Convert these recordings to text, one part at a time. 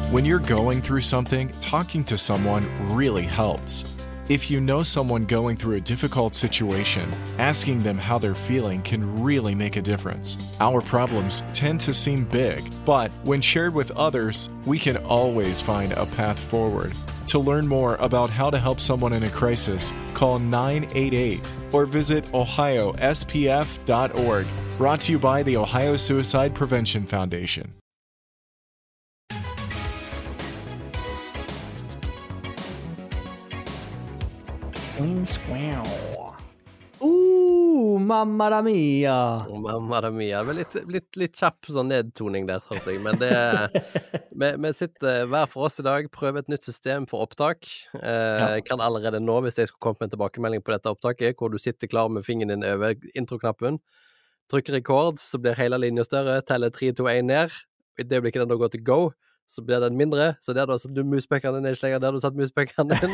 When you're going through something, talking to someone really helps. If you know someone going through a difficult situation, asking them how they're feeling can really make a difference. Our problems tend to seem big, but when shared with others, we can always find a path forward. To learn more about how to help someone in a crisis, call 988 or visit ohiospf.org. Brought to you by the Ohio Suicide Prevention Foundation. Mamma mia. Mamma mia. Det var litt kjapp sånn nedtoning der, hørte jeg. Men vi sitter hver for oss i dag, prøver et nytt system for opptak. Jeg kan allerede nå, hvis jeg skulle kommet med en tilbakemelding på dette opptaket, hvor du sitter klar med fingeren din over introknappen, trykker rekord, så blir hele linjen større, teller 3, 2, 1 ned. I det blikket den da går til go, så blir den mindre. Så der du har satt muspekkene ned, slenger der du har satt muspekkene inn.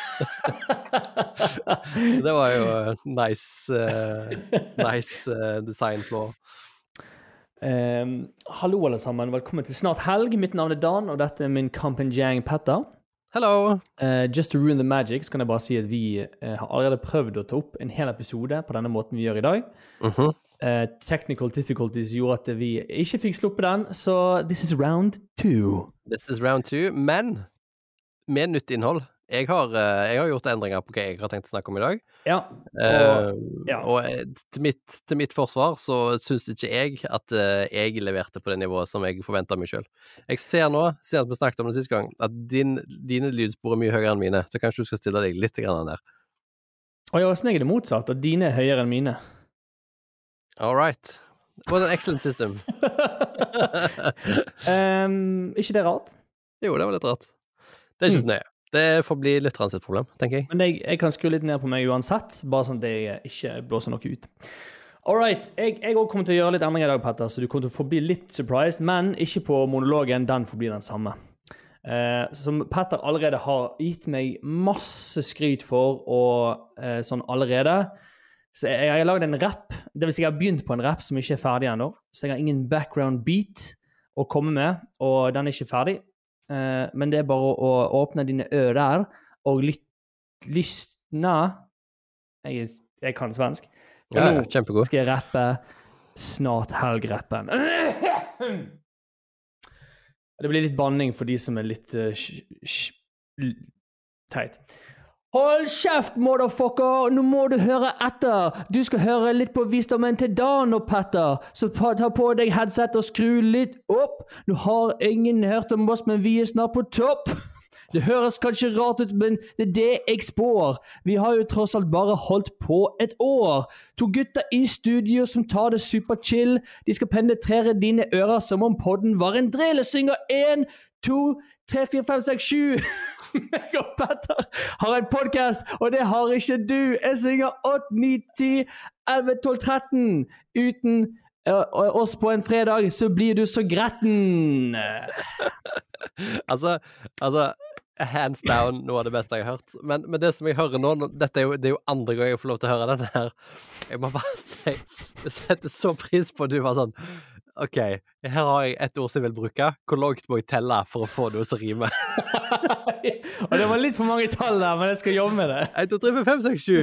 Så det var jo nice design floor. Hallo alle sammen, velkommen til Snart Helg. Mitt navn Dan, og dette min Kampenjang Petter. Hello! Just to ruin the magic, så kan jeg bare si at vi har allerede prøvd å ta opp en hel episode på denne måten vi gjør i dag. Technical difficulties gjorde at vi ikke fikk sluppe den, så this is round 2. This is round 2, men med nytt innhold. Jeg har gjort endringer på hva jeg har tenkt å snakke om i dag. Ja. Og til mitt forsvar så synes ikke jeg at jeg leverte på det nivået som jeg forventet meg selv. Jeg ser nå, siden vi snakket om det siste gang, at dine lydspor mye høyere enn mine, så kanskje du skal stille deg litt grann der. Og ja, hos meg det motsatt, at dine høyere enn mine. All right. What an excellent system. Ikke det rart? Jo, det var litt rart. Det ikke så nøye. Det får bli litt sitt problem, tenker jeg. Men jeg kan skru litt ned på meg uansett, bare sånn at jeg ikke blåser noe ut. Alright, jeg også kommer til å gjøre litt endringer i dag, Petter, så du kommer til å få bli litt surprised, men ikke på monologen, den får bli den samme. Som Petter allerede har gitt meg masse skryt for, og sånn allerede, så jeg har laget en rap, det vil si jeg har begynt på en rap som ikke ferdig ennå, så jeg har ingen background beat å komme med, og den ikke ferdig. Men det bare å åpne dine ører og lysne. Jeg kan svensk. Ja, kjempegod. Skal jeg rappe Snart Helg-rappen. Det blir litt banning for de som litt teit. Hold kjeft, motherfucker! Nå må du høre etter! Du skal høre litt på visdommen til Dan og Petter, så ta på deg headset og skru litt opp. Nå har ingen hørt om oss, men vi snart på topp. Det høres kanskje rart ut, men det det jeg spår. Vi har jo tross alt bare holdt på et år. 2 gutter i studio som tar det super chill. De skal penetrere dine ører som om podden var en drelesynger. 1, 2, 3, 4, 5, 6, 7... Jeg og Petter har en podcast, og det har ikke du. Jeg synger 8, 9, 10, 11, 12, 13. Uten oss på en fredag, så blir du så gretten. Altså, hands down, noe av det beste jeg har hørt. Men det som jeg hører nå, det er jo andre gang jeg får lov til å høre denne her. Jeg må bare si, jeg setter så pris på at du var sånn, ok, her har jeg et ord som jeg vil bruke. Hvor langt må jeg telle for å få noe som rimer? Og det var litt for mange tall der, men jeg skal jobbe med det. 1, 2, 3, 4,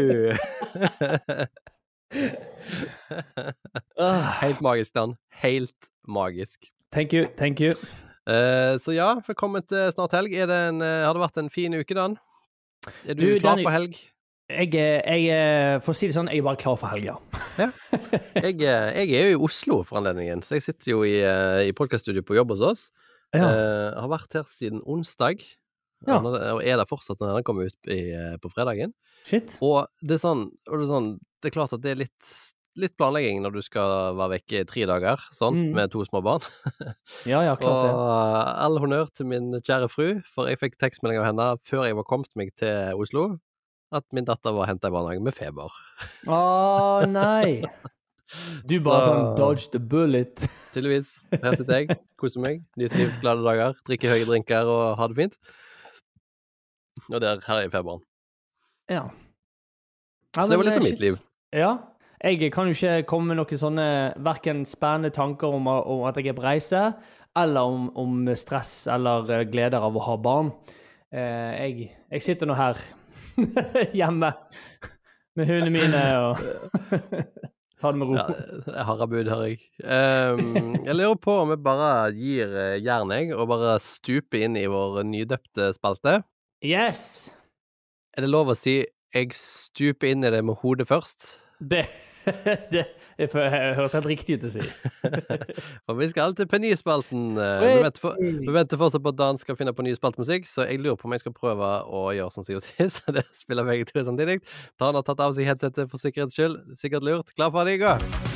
5, 6, 7. Helt magisk, Dan. Helt magisk. Thank you. Så ja, velkommen til Snart Helg. Har det vært en fin uke, Dan? Er du klar for helg? Jeg for å si det sånn, jeg er bare klar for helg, ja. Jeg er jo i Oslo for anledningen, så jeg sitter jo i podcaststudio på jobb hos oss. Har vært her siden onsdag, og er der fortsatt når den kommer ut på fredagen. Shit. Og det er det er klart at det er litt planlegging når du skal være vekke 3 dager, med 2 små barn. Ja, klart det. Og all honnør til min kjære fru, for jeg fikk tekstmelding av henne før jeg var kommet meg til Oslo, at min datter var hentet i barnehagen med feber. Nei! Du bare sånn dodge the bullet. Tydeligvis. Her sitter jeg, koser meg, nyter livets glade dager, drikker høye drinker og har det fint. Og her er feberen. Ja. Så det var litt om mitt liv. Ja. Jeg kan jo ikke komme med noen sånne hverken spennende tanker om at jeg er på reise, eller om stress eller gleder av å ha barn. Jeg sitter nå her hjemme med hundene mine og ta det med ro. Ja, harabud har jeg. Jeg lurer på om jeg bare gir jern, og bare stuper inn i vår nydøpte spalte. Yes! Er det lov å si jeg stuper inn i det med hodet først? Det høres helt riktig ut å si. For vi skal alltid på nyspalten. Vi venter fortsatt på at Dan skal finne på nyspaltmusikk, så jeg lurer på om jeg skal prøve å gjøre sånn som sist. Det spiller begge to samtidig. Dan har tatt av seg headsetet for sikkerhets skyld. Sikkert lurt. Klar for deg, gå!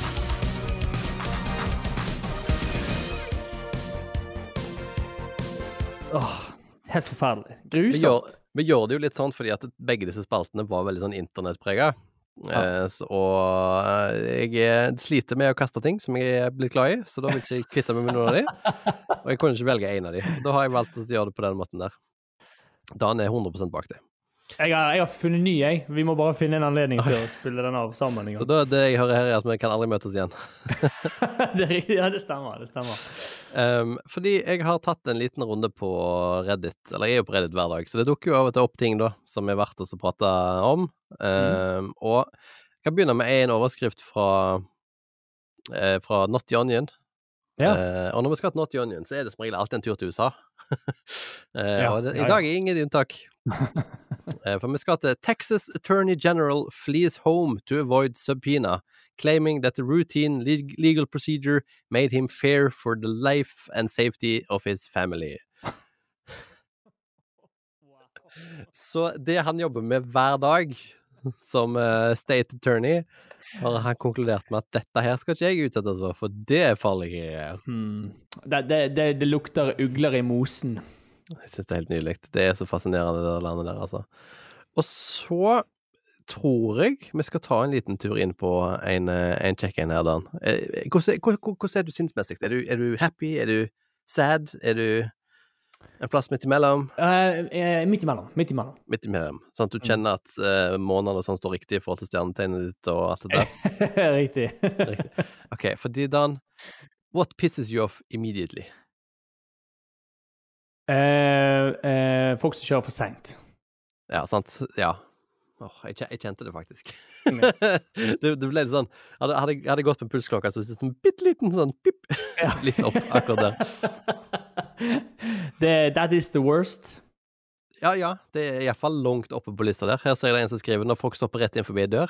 Helt forferdelig. Grusomt. Vi gjør det jo litt sånn fordi at begge disse spaltene var veldig sånn internettpreget. Og jeg sliter med å kaste ting som jeg er blitt glad i, så da vil jeg ikke kvitte meg med noen av de. Og jeg kunne ikke velge en av de. Da har jeg valgt å gjøre det på den måten der. Dan er 100% bak det. Jeg har funnet ny, jeg. Vi må bare finne en anledning til å spille den av sammen en gang. Så da, det jeg hører her er at vi kan aldri møtes igjen. Det er riktig, ja, det stemmer. Fordi jeg har tatt en liten runde på Reddit, eller jeg er jo på Reddit hver dag, så det dukker jo av og til opp ting da, som er verdt å prate om. Og jeg kan begynne med en overskrift fra Not the Onion. Ja. Og når vi skal til Not the Onion, så er det som regel alltid en tur til USA. Og i dag er ingen unntak. For vi skal til Texas Attorney General flees home to avoid subpoena, claiming that the routine legal procedure made him fear for the life and safety of his family. Så det han jobber med hver dag som state attorney, har han konkludert med at dette her skal ikke jeg utsettes for det er farlig. Det lukter ugler i mosen. Jeg synes det er helt nydelig. Det er så fascinerende det landet der, altså. Og så tror jeg vi skal ta en liten tur inn på en check-in her, Dan. Hvordan er du sinnsmessig? Er du happy? Er du sad? Er du en plass midt imellom? Midt imellom. Sånn at du kjenner at måneder og sånn står riktig i forhold til stjernetegnet ditt og alt det der? Riktig. Ok, fordi Dan, what pisses you off immediately? Folk som kjører for sent. Ja, sant. Ja. Jeg kjente det faktisk. det ble litt sånn hadde jeg gått med pulsklokka, så det er en bitteliten sånn pip litt opp akkurat der. That is the worst. Ja, det er i hvert fall langt oppe på lista der. Her ser jeg det en som skriver når folk stopper rett inn forbi dør.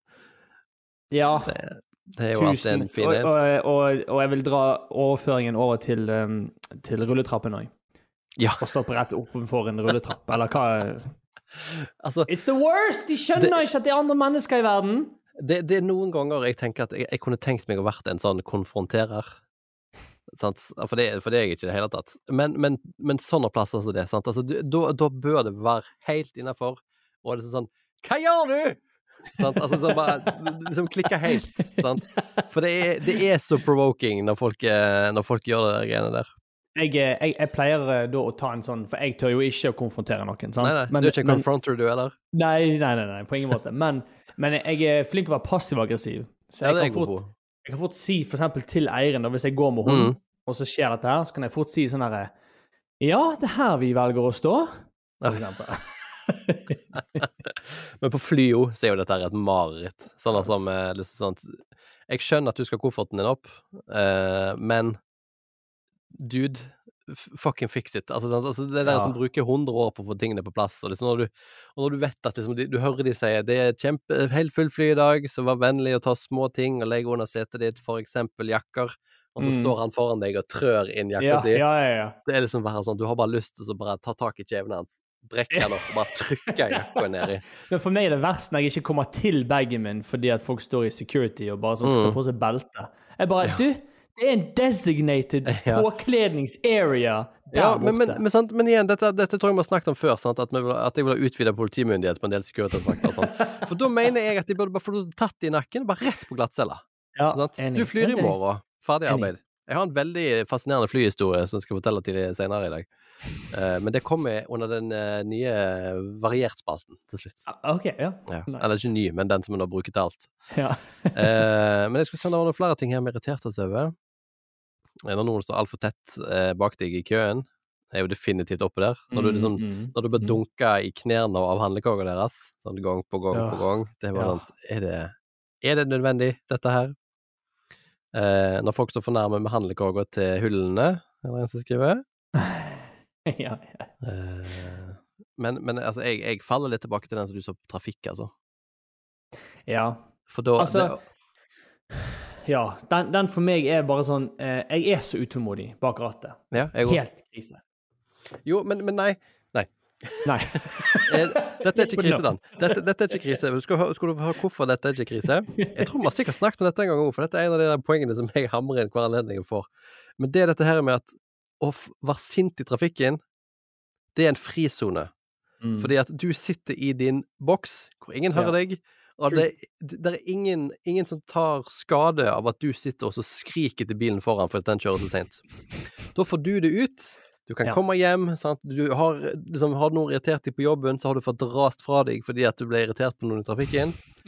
Ja. Det er jo alltid en fin del. Og jeg vil dra overføringen over til rulletrappen også. Ja. Og stoppe rett oppenfor en rulletrapp, eller hva? Altså, it's the worst! De skjønner ikke at det er andre mennesker i verden. Det er noen ganger jeg tenker at jeg kunne tenkt meg å vært en sånn konfronterer. Sant? For det er jeg ikke i det hele tatt. Men sånne plasser som det, sant? Altså, da bør det være helt innenfor, og det er sånn, hva gjør du? Sant? Altså, så bare liksom klikker helt, sant? For det er så provoking når folk gjør det greiene der. Jeg pleier da å ta en sånn, for jeg tør jo ikke å konfrontere noen, sant? Nei, du er ikke en confronter du, eller? Nei, på ingen måte. Men jeg er flink å være passiv-aggressiv. Så jeg kan fort si, for eksempel til eieren, da, hvis jeg går med hunden, og så skjer dette her, så kan jeg fort si sånn her, ja, det er her vi velger å stå, for eksempel. Men på fly jo, så er jo dette her et mareritt. Sånn som, liksom sånn, jeg skjønner at du skal ha kofferten din opp, men dude, fucking fix it. Altså det er der som bruker 100 år på å få tingene på plass, og liksom når du vet at liksom, du hører de sier, det er helt full fly i dag, så vær vennlig å ta små ting og legge under setet ditt, for eksempel jakker, og så står han foran deg og trør inn jakka si. Ja. Det er liksom bare sånn, du har bare lyst til å bare ta tak i kjevene hans, brekke han opp og bare trykke jakka ned i. Men for meg er det verst når jeg ikke kommer til bagen min fordi at folk står i security og bare sånn skal ta på seg belte. Jeg bare, det er en designated påkledningsarea der borte. Men igjen, dette tror jeg vi har snakket om før, sant? At jeg vil ha utvidet politimyndighet på en del security-vakter og sånn. For da mener jeg at de burde bare få tatt i nakken, bare rett på glattcella. Ja, du flyr i morgen, ferdig arbeid. Jeg har en veldig fascinerende flyhistorie som jeg skal fortelle til senere i dag. Men det kommer under den nye variert-spalten til slutt. Ok, ja. Nice. Eller ikke ny, men den som vi nå bruker til alt. Ja. Men jeg skulle sende over noen flere ting her med irritert oss over. når noen står alt for tett bak deg i køen, er jo definitivt oppe der. Når du liksom, når du blir dunket i knærne av handlekåret deres, sånn gang på gang på gang, det er bare sånn, er det nødvendig, dette her? Når folk står for nærme med handlekåret til hullene, eller en som skriver. Men altså, jeg faller litt tilbake til den som du så på trafikk, altså. Ja. For da... Altså, ja, den for meg er bare sånn, jeg er så utålmodig bak rattet. Ja, helt krise. Jo, men nei. Dette er ikke krise, Dan. Dette er ikke krise. Skal du høre hvorfor dette er ikke krise? Jeg tror man sikkert snakket om dette en gang, for dette er en av de der poengene som jeg hamrer inn hver anledning for. Men det er dette her med at å være sint i trafikken, det er en frizone. Fordi at du sitter i din boks, hvor ingen hører deg, og det er ingen som tar skade av at du sitter og så skriker til bilen foran for at den kjører så sent. Da får du det ut. Du kan komme hjem, sant? Du har noen irritert deg på jobben, så har du fått rast fra deg fordi at du ble irritert på noen i trafikken.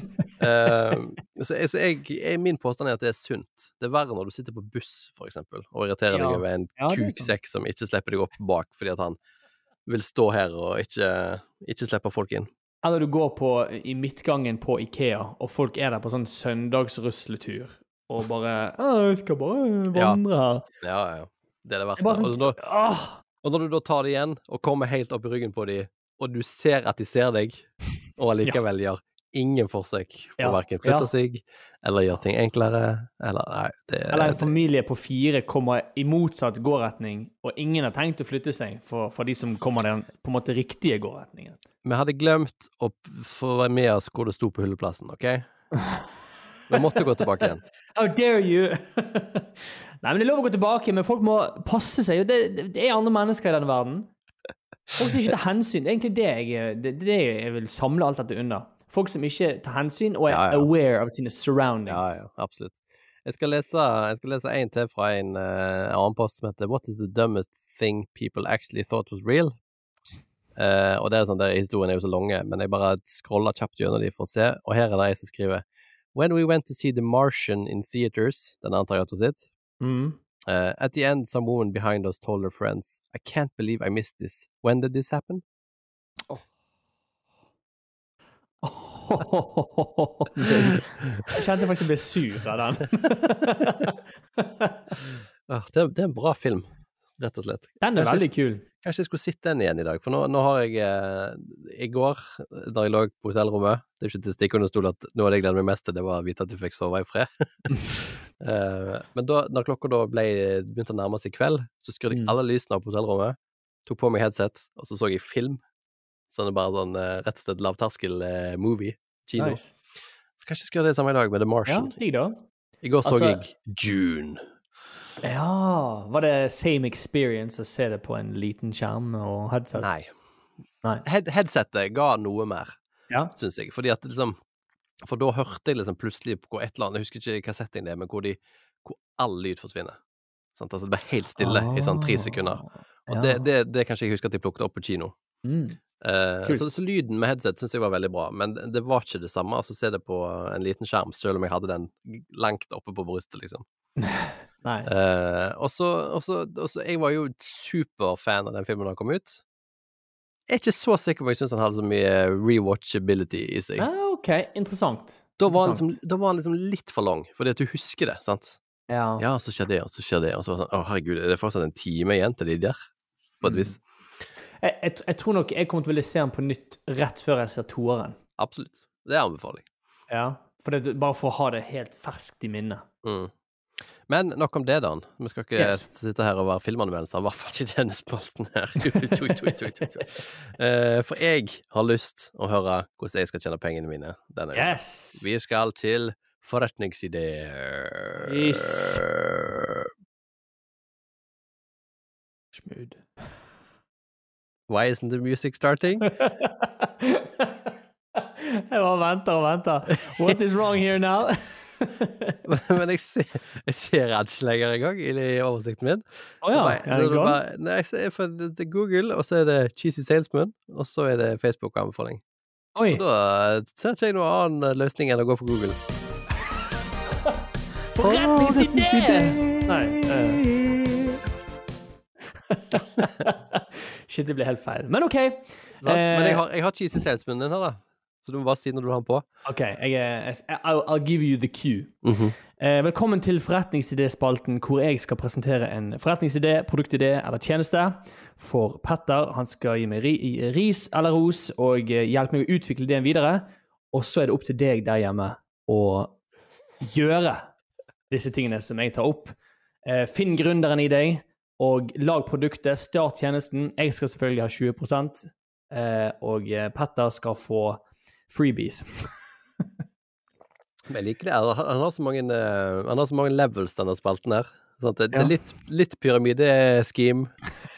Så min påstand er at det er sunt. Det er verre når du sitter på buss, for eksempel, og irriterer deg over en kuksekk som ikke slipper deg opp bak fordi at han vil stå her og ikke slippe folk inn. Eller du går i midtgangen på IKEA, og folk er der på sånn søndagsrusletur, og bare, jeg skal bare vandre her. Ja. Det er det verste. Sånn, og når du da tar det igjen, og kommer helt opp i ryggen på dem, og du ser at de ser deg, og allikevel gjør ingen forsøk på hverken flytte seg, eller gjøre ting enklere, eller en familie på 4 kommer i motsatt gårdretning, og ingen har tenkt å flytte seg for de som kommer den på en måte riktige gårdretningen. Vi hadde glemt å få være med oss hvor det sto på hulleplassen, ok? Vi måtte gå tilbake igjen. How dare you! Nei, men det er lov å gå tilbake, men folk må passe seg, og det er andre mennesker i denne verden. Folk som ikke tar hensyn, det er egentlig det jeg vil samle alt dette under. Folk som ikke tar hensyn og er aware av sine surroundings. Ja, absolutt. Jeg skal lese en til fra en annen post som heter What is the dumbest thing people actually thought was real? Og det er sånn, historien er jo så lange, men jeg bare scroller kjapt gjennom de for å se, og her er det jeg som skriver When we went to see The Martian in theaters, den antar jeg at hun sitt, at the end, some woman behind us told her friends, I can't believe I missed this. When did this happen? Jeg kjente faktisk jeg ble sur av den. Det er en bra film, rett og slett. Den er veldig kul. Kanskje jeg skulle sitte den igjen i dag, for nå har jeg i går, da jeg lå på hotellrommet, det er ikke til stikk under stol at noe av det jeg gledde meg mest til, det var å vite at jeg fikk sove i fred. Men når klokka da begynte å nærme seg kveld, så skrudde jeg alle lysene på hotellrommet, tok på meg headset, og så jeg film. Sånn bare sånn rett og slett lavterskel movie, kino. Nice. Så kanskje jeg skal gjøre det samme i dag med The Martian. Ja, da. I går så jeg June. Ja, var det same experience å se det på en liten skjerm og headset? Nei. Headsetet ga noe mer, synes jeg. Fordi at liksom, for da hørte jeg liksom plutselig på et eller annet, jeg husker ikke hva setting det er, men hvor all lyd forsvinner. Sant? Altså det ble helt stille i sånn 3 sekunder. Og det kanskje jeg husker at jeg plukket opp på kino. Så lyden med headset synes jeg var veldig bra, men det var ikke det samme, altså se det på en liten skjerm, selv om jeg hadde den langt oppe på brystet, liksom. Nei. Og så jeg var jo superfan av den filmen da den kom ut. Jeg er ikke så sikker på jeg synes han hadde så mye rewatchability i seg. Ok, interessant. Da var han liksom litt for lang, fordi at du husker det, sant? Ja, så skjer det, og så skjer det, og så var det sånn, herregud, det er fortsatt en time igjen til de der, på et vis. Jeg tror nok jeg kommer til å ville se den på nytt rett før jeg ser toeren. Absolutt, det er anbefaling. Ja, bare for å ha det helt ferskt i minnet. Men nok om det, Dan. Vi skal ikke sitte her og være filmanmeldelser, i hvert fall ikke denne spalten her. For jeg har lyst å høre hvordan jeg skal tjene pengene mine denne uka. Vi skal til forretningsideer. Smooth. Why isn't the music starting? Jeg bare venter. What is wrong here now? Men jeg ser ikke lenger en gang i oversikten min. Jeg ser for det er Google, og så er det Cheesy Salesman, og så er det Facebook-anbefaling. Så da ser ikke jeg noen annen løsning enn å gå for Google. Forretningsidé! Nei, Shit, det ble helt feil. Men ok. Men jeg har cheesy salesman din her da. Så du må bare si når du har den på. Ok, I'll give you the cue. Velkommen til forretningsidé-spalten, hvor jeg skal presentere en forretningsidé, produktidé eller tjeneste for Petter. Han skal gi meg ris eller ros og hjelpe meg å utvikle ideen videre. Og så er det opp til deg der hjemme å gjøre disse tingene som jeg tar opp. Finn gründeren i deg, og lag produktet, start tjenesten. Jeg skal selvfølgelig ha 20%, og Petter skal få freebies. Men jeg liker det. Han har så mange levels, denne spalten her. Sånn det er litt pyramide-scheme.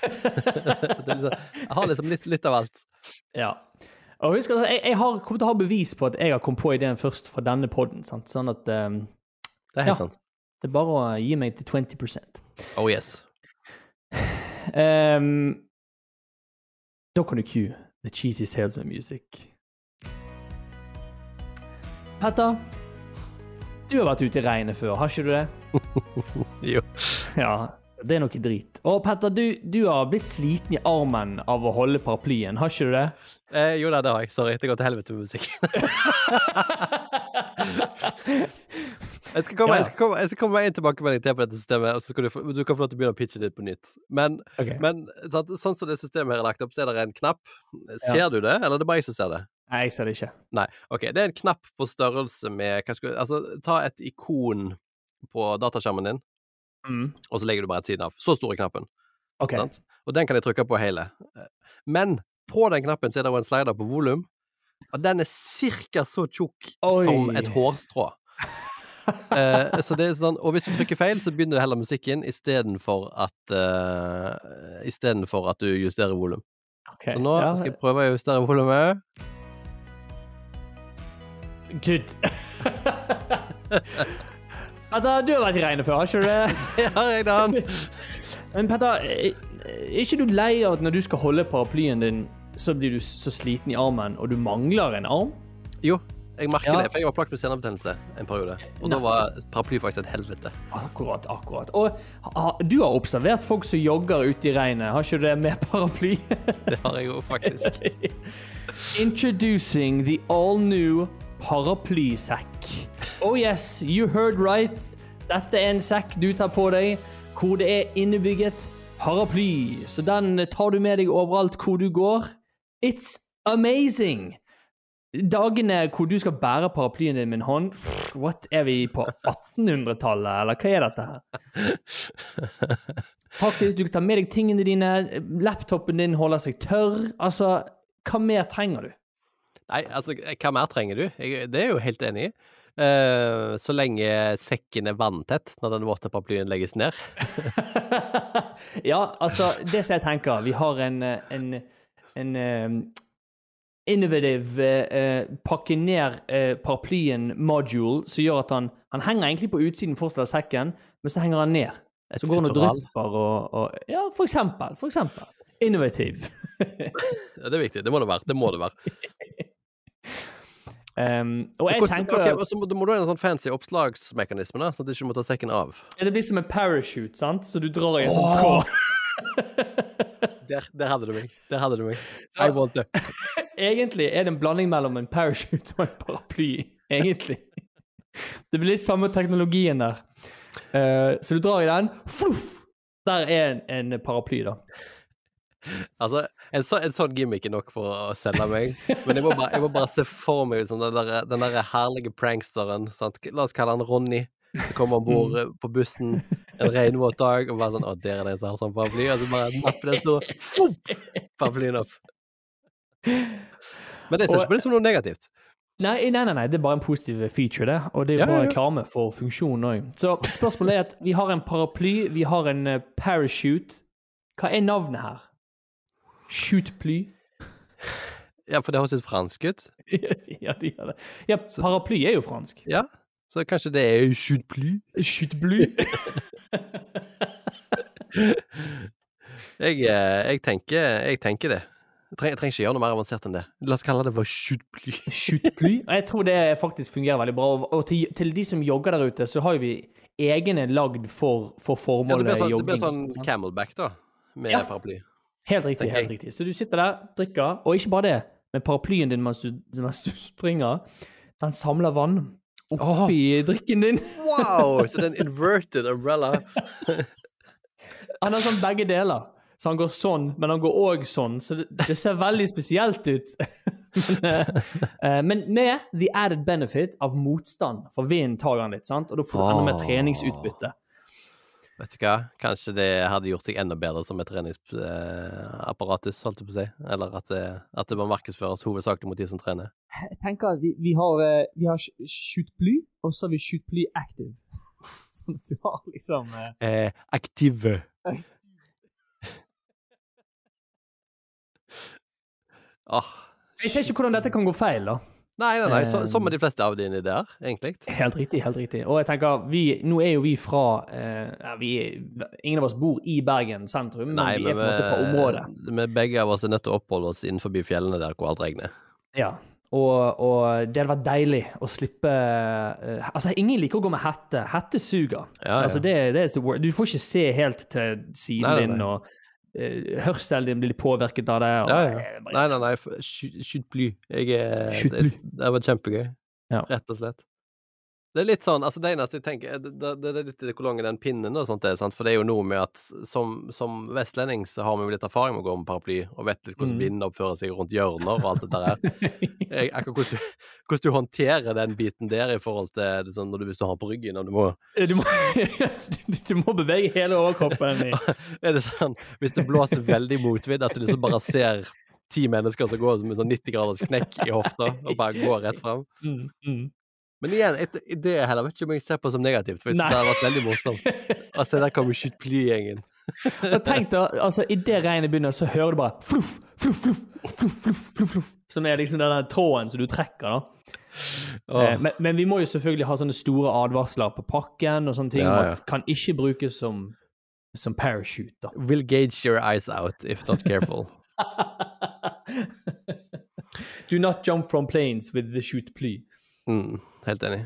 Jeg har liksom litt av alt. Ja. Og husk at jeg har kommet til å ha bevis på at jeg har kommet på ideen først fra denne podden, sant? Sånn at... det er helt sant. Det er bare å gi meg til 20%. Oh yes. Da kan du cue the cheesy salesman music. Petter, du har vært ute i regnet før, har ikke du det? Jo. Ja, det er noe drit. Og Petter, du har blitt sliten i armen av å holde paraplyen, har ikke du det? Jo, det har jeg. Sorry, det går til helvete med musikk. Jeg skal komme med en tilbakemelding til på dette systemet, og så skal du kan få lov til å begynne å pitche litt på nytt. Men sånn som det systemet her er lagt opp, så er det en knapp. Ser du det, eller er det bare jeg som ser det? Nei, jeg ser det ikke. Nei, ok. Det er en knapp på størrelse med, ta et ikon på dataskjermen din, og så legger du bare et siden av. Så stor er knappen. Ok. Sant? Og den kan jeg trykke på hele. Men på den knappen så er det en slider på volum, og den er cirka så tjukk som et hårstrå. Så det er sånn, og hvis du trykker feil, så begynner du heller musikken i stedet for at du justerer volum. Så nå skal jeg prøve å justere volumet. Good. Petter, du har vært i regnet før, har ikke du det? Ja, jeg da. Men Petter, er ikke du lei av at når du skal holde paraplyen din, så blir du så sliten i armen, og du mangler en arm? Jo, jeg merker det, for jeg var plagt med senebetennelse en periode, og da var paraply faktisk et helvete. Akkurat. Og du har observert folk som jogger ute i regnet, har ikke du det med paraply? Det har jeg jo faktisk. Introducing the all-new paraplysekk. Oh yes, you heard right. Dette er en sekk du tar på deg, hvor det er innebygget paraply. Så den tar du med deg overalt hvor du går. It's amazing! Dagene hvor du skal bære paraplyen din med en hånd, what er vi på 1800-tallet, eller hva er dette her? Faktisk, du kan ta med deg tingene dine, laptopen din holder seg tørr, altså, hva mer trenger du? Nei, altså, hva mer trenger du? Det er jeg jo helt enig i. Så lenge sekken er vanntett når den våte paraplyen legges ned. Ja, altså, det som jeg tenker, vi har en innovative pakke ned paraplyen module som gjør at han henger egentlig på utsiden fortsatt av sekken, men så henger han ned. Så går han og drypper ja, for eksempel. Innovativ. Ja, det er viktig. Det må det være. Og jeg tenker... Ok, så må du ha en sånn fancy oppslagsmekanisme da, sånn at du ikke må ta sekken av. Ja, det blir som en parachute, sant? Så du drar i en sånn tråd. Der hadde du meg. I want it. Egentlig er det en blanding mellom en parachute og en paraply. Egentlig. Det blir litt samme teknologien der. Så du drar i den. Fluff! Der er en paraply da. Altså, en sånn gimmick er nok for å selge meg. Men jeg må bare se for meg sånn, den der herlige pranksteren, sant? La oss kalle han Ronny, som kommer ombord på bussen en regnvåt dag, og bare sånn, der er det en som har sånn paraply, og så bare napper den så paraplyen opp. Men det ser ikke på det som noe negativt. Nei, det er bare en positiv feature det, og det er bare reklame for funksjonen også. Så spørsmålet er at vi har en paraply, vi har en parachute. Hva er navnet her? Shootply? Ja, for det høres litt fransk ut. Ja, det gjør det. Ja, paraply er jo fransk. Ja, så kanskje det er shootply? Shootply? Jeg tenker det. Jeg trenger ikke gjøre noe mer avansert enn det. La oss kalle det for shootply. Shootply? Jeg tror det faktisk fungerer veldig bra. Og til de som jogger der ute, så har vi egne lagd for formålet jogging. Det blir sånn camelback da. med Ja. paraply. Helt riktig, Tenker helt riktig. Så du sitter der, drikker, og ikke bare det, med paraplyen din mens du springer, den samler vann oppi drikken din. Wow! Så det er en inverted umbrella. Han har sånn begge deler. Så han går sånn, men han går også sånn. Så det ser veldig spesielt ut. men med the added benefit av motstand, for vinden tar han litt, sant? Og da får du enda mer treningsutbytte. Vet du hva? Kanskje det hadde gjort seg enda bedre som et treningsapparatus, holdt jeg på å si. Eller at det må markedsføres hovedsakelig mot de som trener. Jeg tenker at vi har Shoot Bly, og så har vi Shoot Bly Active. Sånn at du har liksom... Aktive. Jeg ser ikke hvordan dette kan gå feil, da. Nei, som med de fleste av dine ideer, egentlig. Helt riktig. Og jeg tenker, nå er jo vi fra, ingen av oss bor i Bergen sentrum, men vi er på en måte fra området. Men begge av oss er nødt til å oppholde oss innenfor fjellene der hvor alt regner. Ja, og det hadde vært deilig å slippe, altså ingen liker å gå med hette. Hette suger. Ja. Altså det er the word. Du får ikke se helt til siden din, og hørselen din blir litt påvirket av det. Og, Nei, skyt bly. Det var kjempegøy. Ja. Rett og slett. Det er litt sånn, altså det eneste jeg tenker, det er litt hvor lang den pinnen og sånt er, sant? For det er jo noe med at som vestlending så har vi jo litt erfaring med å gå med paraply, og vet litt hvordan vinden oppfører seg rundt hjørner og alt det der. Hvordan du håndterer den biten der i forhold til sånn, hvis du har på ryggen, og du må bevege hele overkroppen. Er det sånn, hvis det blåser veldig motvind, at du liksom bare ser 10 mennesker som går med sånn 90 graders knekk i hofta, og bare går rett frem. Men igjen, det heller vet ikke om jeg ser på som negativt, for det har vært veldig morsomt. Altså, der kommer Shoot Bly-gjengen. Og tenk da, altså, i det regnet begynner, så hører du bare fluff, fluff, fluff, fluff, fluff, fluff, fluff, som er liksom den tråden som du trekker da. Men vi må jo selvfølgelig ha sånne store advarsler på pakken og sånne ting, at kan ikke brukes som parachute da. Will gauge your eyes out, if not careful. Do not jump from planes with the Shoot Bly. Helt enig.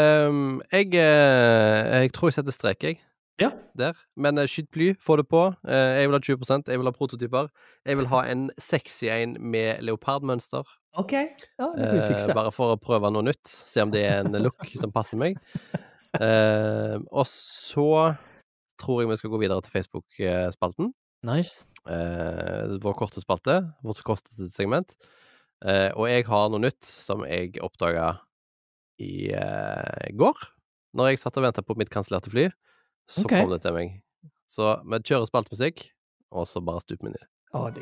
Jeg tror jeg setter strek, jeg. Ja. Der. Men Shoot Bly, få det på. Jeg vil ha 20%, jeg vil ha prototyper. Jeg vil ha en sexy en med leopardmønster. Ok, ja, det blir fikset. Bare for å prøve noe nytt. Se om det er en look som passer meg. Og så tror jeg vi skal gå videre til Facebook-spalten. Nice. Vår korte spalte, vårt korte segment. Og jeg har noe nytt som jeg oppdaget i går, når jeg satt og ventet på mitt kansellerte fly, så kom det til meg. Så vi kjører spaltmusikk, og så bare stuper vi inn i det.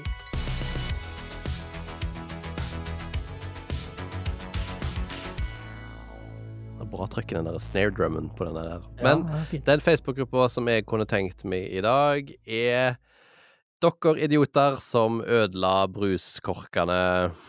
Det er bra trykk i den der snare drummen på den der. Men den Facebook-gruppa som jeg kunne tenkt meg i dag, er dere idioter som ødela bruskorkene.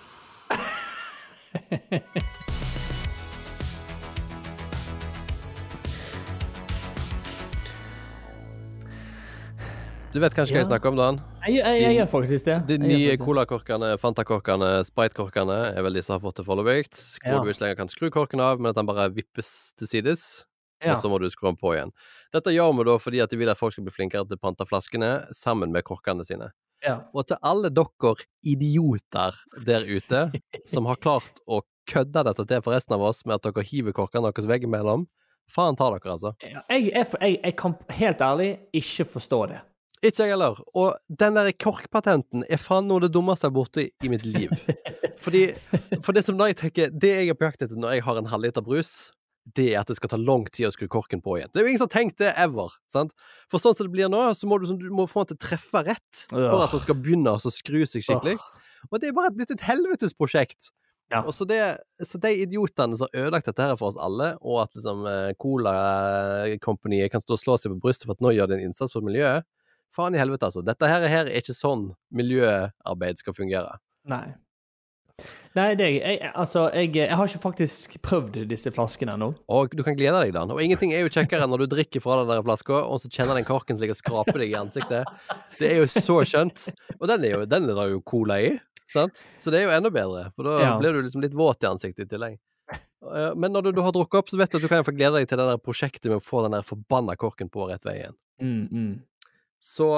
Du vet kanskje hva jeg snakker om, Dan? Jeg gjør faktisk det. De nye colakorkene, Fanta-korkene, Sprite-korkene er vel de som har fått det forløpigt. Hvor du ikke lenger kan skru korken av, men at den bare vippes til sides. Og så må du skru den på igjen. Dette gjør vi da fordi at vi vil at folk skal bli flinkere til å pante flaskene sammen med korkene sine. Og til alle dere idioter der ute som har klart å kødde dette til for resten av oss med at dere hiver korkene deres veggimellom, faen tar dere, altså. Jeg kan helt ærlig ikke forstå det. Ikke jeg heller. Og den der korkpatenten er faen noe av det dummeste jeg har borte i mitt liv. For det som da jeg tenker, det jeg er på jakt etter når jeg har en halvliter brus, det er at det skal ta lang tid å skru korken på igjen. Det er jo ingen som har tenkt det ever, sant? For sånn som det blir nå, så må du må få den til å treffe rett for at den skal begynne å skru seg skikkelig. Og det er bare blitt et helvetes prosjekt. Og så de idiotene som har ødelagt dette her for oss alle, og at liksom Cola Company kan stå og slå seg på brystet for at nå gjør det en innsats for miljøet, faen i helvete, altså. Dette her er ikke sånn miljøarbeid skal fungere. Nei, jeg har ikke faktisk prøvd disse flaskene ennå. Og du kan glede deg, Dan. Og ingenting er jo kjekkere når du drikker fra den der flaska, og så kjenner den korken slik og skraper deg i ansiktet. Det er jo så skjønt. Og den er jo cola i, sant? Så det er jo enda bedre, for da blir du liksom litt våt i ansiktet i tillegg. Men når du har drukket opp, så vet du at du kan få glede deg til det der prosjektet med å få den der forbanna korken på rett vei igjen. Så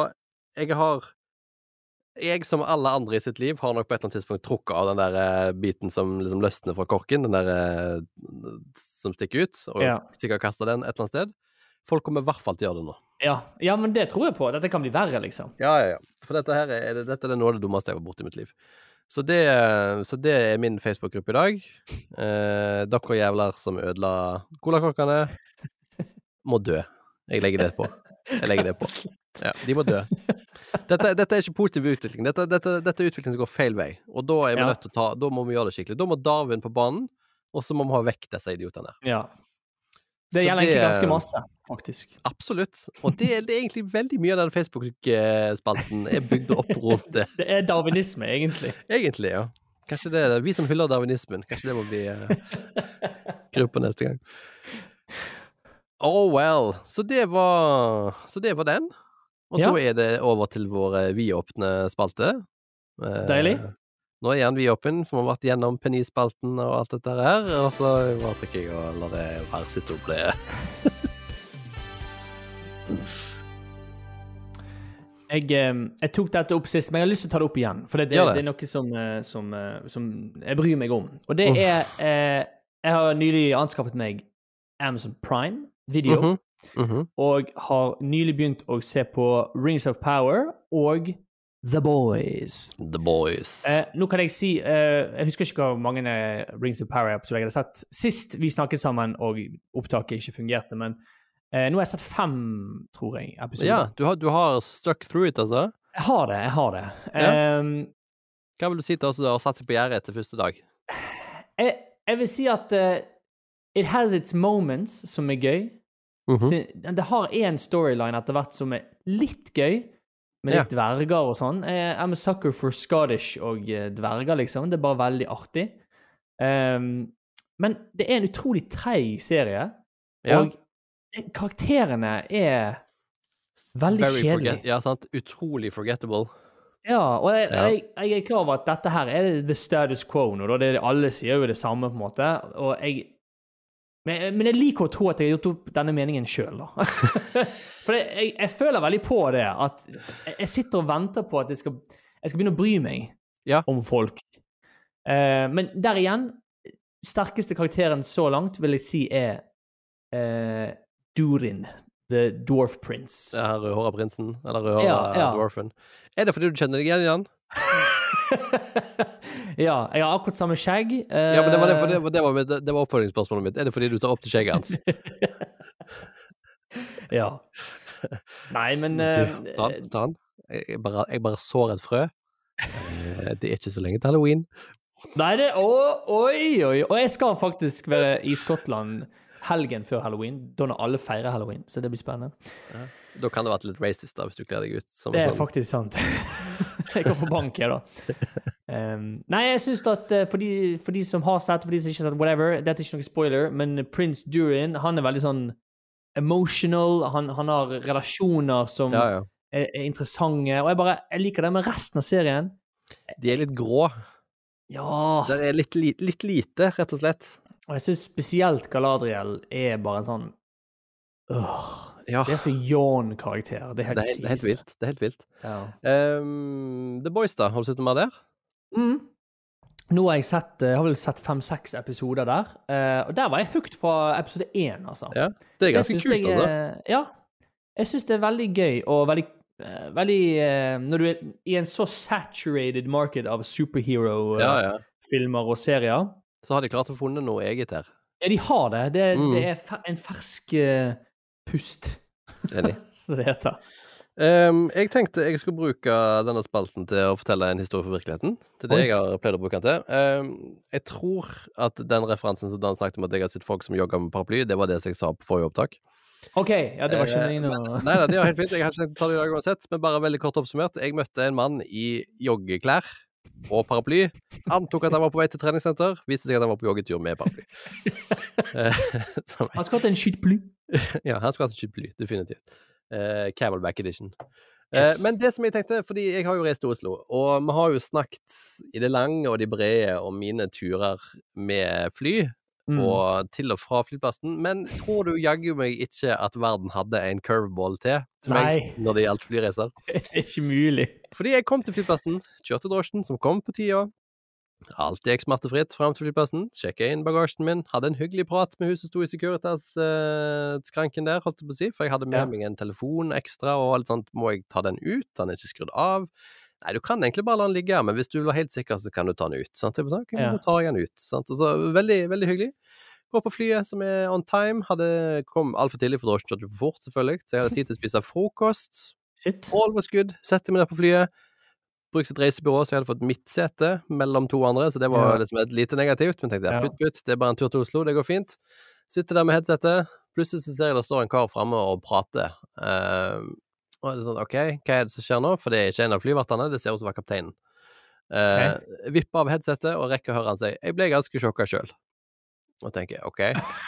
jeg som alle andre i sitt liv har nok på et eller annet tidspunkt trukket av den der biten som liksom løsner fra korken, den der som stikker ut, og sikkert kastet den et eller annet sted. Folk kommer i hvert fall til å gjøre det nå. Ja, men det tror jeg på. Dette kan bli verre, liksom. Ja. For dette er noe av det dummeste jeg har borte i mitt liv. Så det er min Facebook-gruppe i dag. Dere jævler som ødela colakorkene må dø. Jeg legger det på. Ja, de må dø. Dette er ikke positiv utvikling. Dette er utvikling som går feil vei. Og da er vi nødt til da må vi gjøre det skikkelig. Da må Darwin på banen, og så må vi ha vekk disse idiotene. Ja. Det gjelder egentlig ganske masse, faktisk. Absolutt. Og det er egentlig veldig mye av den Facebook-spalten er bygd opp rundt det. Det er darwinisme, egentlig. Egentlig, ja. Kanskje det er vi som hyller darwinismen. Kanskje det må bli gruppa neste gang. Oh well. Så det var den. Og da er det over til vår vidåpne spalte. Deilig. Nå er den vidåpen, for vi har vært gjennom penisspalten og alt dette her, og så bare trykker jeg og lar det være siste ord på det. Jeg tok dette opp sist, men jeg har lyst til å ta det opp igjen, for det er noe som jeg bryr meg om. Og det er, jeg har nylig anskaffet meg Amazon Prime Video, og har nylig begynt å se på Rings of Power og The Boys. Nå kan jeg si, jeg husker ikke hvor mange Rings of Power-episoder jeg hadde sett sist vi snakket sammen og opptaket ikke fungerte, men nå har jeg sett 5, tror jeg, episoder. Ja, du har stuck through it, altså? Jeg har det. Ja. Hva vil du si til oss da, å satse på gjerdet etter første dag? Jeg vil si at it has its moments som er gøy. Det har en storyline etter hvert som er litt gøy, med litt dverger og sånn. I'm a sucker for Scottish og dverger, liksom. Det er bare veldig artig. Men det er en utrolig treig serie, og karakterene er veldig kjedelige. Ja, sant. Utrolig forgettable. Ja, og jeg er klar over at dette her er the status quo nå, da. Alle sier jo det samme, på en måte, og men jeg liker å tro at jeg har gjort opp denne meningen selv, da. For jeg føler veldig på det, at jeg sitter og venter på at jeg skal begynne å bry meg om folk. Men der igjen, sterkeste karakteren så langt vil jeg si er Durin, the Dwarf Prince. Ja, rødhåret prinsen, eller rødhåret dwarfen. Er det fordi du kjenner deg igjen, Jan? Ja, jeg har akkurat samme skjegg. Ja, men det var oppfølgingsspørsmålet mitt. Er det fordi du tar opp til skjegget hans? Ja. Nei, men Stan, jeg bare sår et frø. Det er ikke så lenge til Halloween. Nei, oi. Og jeg skal faktisk være i Skottland helgen før Halloween, da når alle feirer Halloween, så det blir spennende. Ja. Da kan det være litt racist da, hvis du kler deg ut som det er faktisk sant. Jeg kan få bank her da. Nei, jeg synes at for de som har sett, for de som ikke har sett, whatever, dette er ikke noen spoiler, men Prince Durin, han er veldig sånn emotional, han har relasjoner som er interessante, og jeg liker det, men resten av serien de er litt grå. Ja. Det er litt lite, rett og slett. Og jeg synes spesielt Galadriel er bare sånn det er så Jon-karakter. Det er helt vilt. Det er helt vilt. Ja. The Boys da, har du sett noe mer der? Nå har jeg vel sett 5-6 episoder der, og der var jeg hooked fra episode 1, altså. Ja, det er ganske kult, altså. Ja, jeg synes det er veldig gøy, og veldig når du er i en så saturated market av superhero-filmer og serier. Så har de klart å funne noe eget her. Ja, de har det. Det er en fersk pust, så det heter. Jeg tenkte jeg skulle bruke denne spalten til å fortelle en historie for virkeligheten. Det er det jeg har pleid å bruke den til. Jeg tror at den referansen som Dan snakket om at jeg har sett folk som jogger med paraply, det var det som jeg sa på forrige opptak. Ok, ja, det var ikke meningen. Nei, det var helt fint. Jeg har ikke tenkt å ta det i dag uansett, men bare veldig kort oppsummert. Jeg møtte en mann i joggeklær og paraply. Antok at han var på vei til treningssenter. Viste seg at han var på joggetur med paraply. Han skulle hatt en skytply. Ja, han skulle hatt en skytply, definitivt. Camelback edition. Yes. Men det som jeg tenkte, fordi jeg har jo reist til Oslo, og vi har jo snakket i det lange og de brede om mine turer med fly, til og fra flyplassen, men tror du jaggu meg ikke at verden hadde en curveball til meg når det gjaldt flyreiser? Ikke mulig. Fordi jeg kom til flyplassen, kjørte drosjen som kom på tida, alt gikk smertefritt frem til flyplassen, sjekket inn bagasjen min, hadde en hyggelig prat med hun som sto i Securitas-skranken der, holdt jeg på å si, for jeg hadde med meg en telefon ekstra, og alt sånt, må jeg ta den ut, den er ikke skrudd av. Nei, du kan egentlig bare la den ligge, men hvis du vil være helt sikker, så kan du ta den ut, sant? Jeg bare, okay, nå tar jeg den ut, sant? Og så, veldig, veldig hyggelig. Går på flyet som er on time, kom alt for tidlig for drosjen, kjørte for fort selvfølgelig, så jeg hadde tid til å spise frokost. Shit. All was good, sette meg ned på flyet, brukte et reisebyrå, så jeg hadde fått midtsete mellom to andre, så det var liksom et lite negativt, men tenkte jeg, putt, det er bare en tur til Oslo, det går fint. Sitter der med headsetet, plutselig så ser jeg det står en kar fremme og prater, og det er sånn, ok, hva er det som skjer nå? For det er ikke en av flyvartene, det ser ut som var kapteinen. Vipper av headsetet og rekker å høre han si, jeg ble ganske sjokket selv. Og tenker, ok.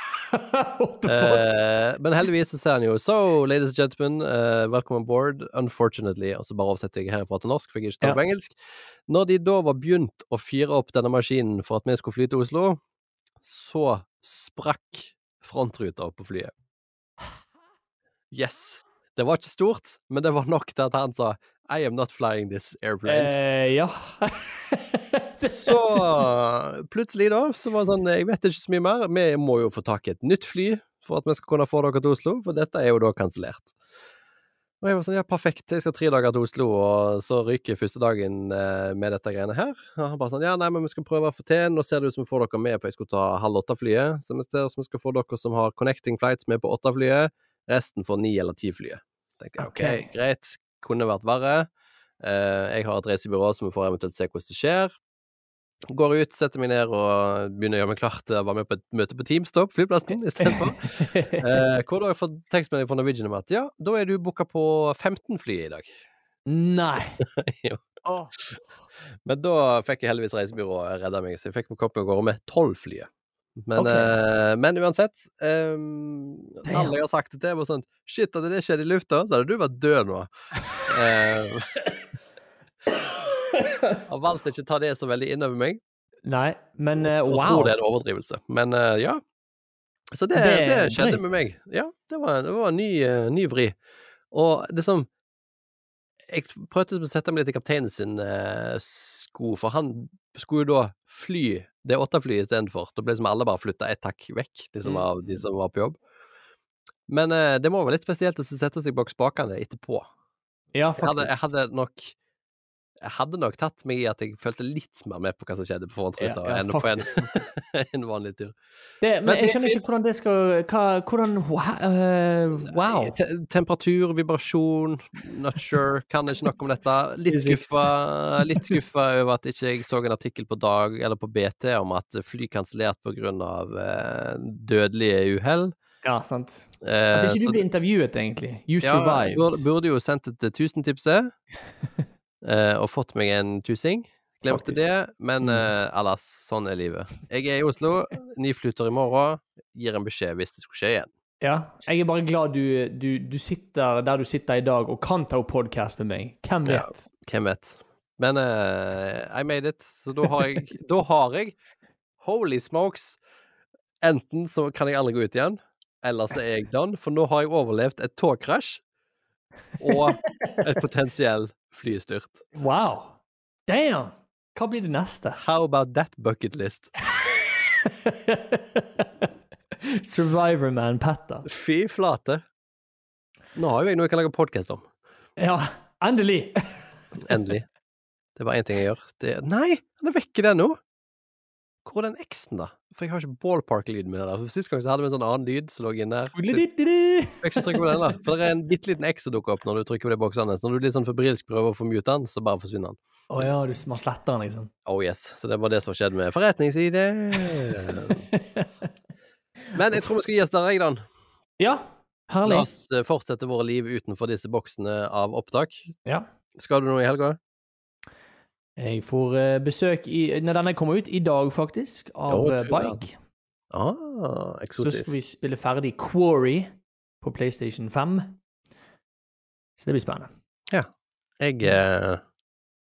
Men heldigvis så ser han jo, so, ladies and gentlemen, welcome on board, unfortunately, og så bare oversetter jeg herfra til norsk, for jeg ikke taler på engelsk. Når de da var begynt å fyre opp denne maskinen for at vi skulle fly til Oslo, så sprakk frontruta på flyet. Yes. Det var ikke stort, men det var nok til at han sa I am not flying this airplane. Så plutselig da, så var det sånn, jeg vet ikke så mye mer, vi må jo få tak i et nytt fly for at vi skal kunne få dere til Oslo, for dette er jo da kansellert. Og jeg var sånn, ja, perfekt, jeg skal 3 dager til Oslo, og så ryker første dagen med dette greiene her. Og han bare sånn, ja, nei, men vi skal prøve å få til, nå ser det ut som vi får dere med på, jeg skal ta 7:30-flyet, så vi skal få dere som har connecting flights med på 8-flyet, resten får 9 eller 10-flyet. Tenkte jeg, ok, greit, kunne vært verre. Jeg har et reisebyrå som vi får eventuelt se hvordan det skjer. Går ut, setter meg ned og begynner å gjøre meg klart til å være med på et møte på Teams på flyplassen i stedet for. Hvor da har jeg fått tekstmelding fra Norwegian om at, ja, da er du booket på 15 fly i dag. Nei. Jo. Men da fikk jeg heldigvis reisebyrået redda meg, så jeg fikk meg kopp med å gå med 12 flyet. Men uansett alle jeg har sagt det var sånn shit, hadde det skjedd i lufta så hadde du vært død nå. Jeg valgte ikke ta det så veldig innover meg. Nei, men wow. Jeg tror det er en overdrivelse. Men ja. Så det skjedde med meg. Ja, det var en ny vri. Og det som jeg prøvde å sette meg litt i kapteinen sin sko, for han skulle jo da fly det 8-fly i stedet for. Da ble liksom alle bare flyttet et takk vekk, liksom, av de som var på jobb. Men det må være litt spesielt å sette seg bak spakene etterpå. Ja, faktisk. Jeg hadde nok tatt meg i at jeg følte litt mer med på hva som skjedde på frontruta enn på en vanlig tur. Men jeg skjønner ikke hvordan det skal... wow. Temperatur, vibrasjon, not sure, kan ikke noe om dette. Litt skuffa over at ikke jeg så en artikkel på Dag eller på BT om at fly kansellert på grunn av dødelige uhell. Ja, sant. At ikke du ble intervjuet, egentlig. You survived. Ja, burde jo sendt et 1000-tipset. Og fått meg en tusing. Glemte det, men alas, sånn er livet. Jeg er i Oslo, ny flytter i morgen, gir en beskjed hvis det skulle skje igjen. Ja, jeg er bare glad du sitter der du sitter i dag og kan ta opp podcast med meg. Hvem vet? Ja, hvem vet? Men I made it, så da har jeg holy smokes, enten så kan jeg aldri gå ut igjen, eller så er jeg done, for nå har jeg overlevd et togkrasj og et potensiell flystyrt. Wow. Damn. Hva blir det neste? How about that bucket list? Survivor Man Petter. Fy flate. Nå har jo jeg noe jeg kan lage podcast om. Ja, endelig. Endelig. Det er bare en ting jeg gjør. Nei, han er vekke det nå. Hvor er den X-en da? For jeg har ikke ballpark-lyd med det der. For sist gang så hadde vi en sånn annen lyd som lå inn der. Jeg ikke trykke på den da. For det er en bitteliten X som dukker opp når du trykker på de boksene. Så når du litt sånn febrilsk prøver å få mute den, så bare forsvinner den. Ja, du sletter den liksom. Oh yes, så det var det som skjedde med forretningside. Men jeg tror vi skal gi oss der, Egdan. Ja, herlig. La oss fortsette våre liv utenfor disse boksene av opptak. Ja. Skal du noe i helga? Jeg får besøk når denne kommer ut i dag faktisk, av Bike. Eksotisk. Så skal vi spille ferdig Quarry på PlayStation 5. Så det blir spennende. Ja. Jeg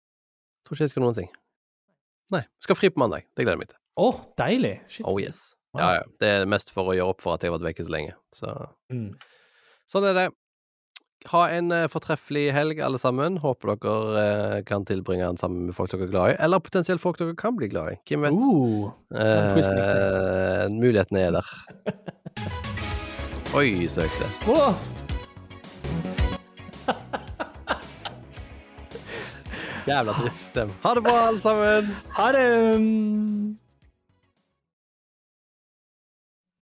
tror ikke jeg skal noen ting. Nei, skal fri på mandag. Det gleder jeg meg til. Deilig. Shit. Oh yes. Ja. Det er mest for å gjøre opp for at jeg har vært vekke så lenge. Så. Sånn er det. Ha en fortreffelig helg, alle sammen. Håper dere kan tilbringe den sammen med folk dere er glad i, eller potensielt folk dere kan bli glad i. Hvem vet? Mulighetene er der. Oi, søk det. Jævla drittstem. Ha det bra, alle sammen. Ha det.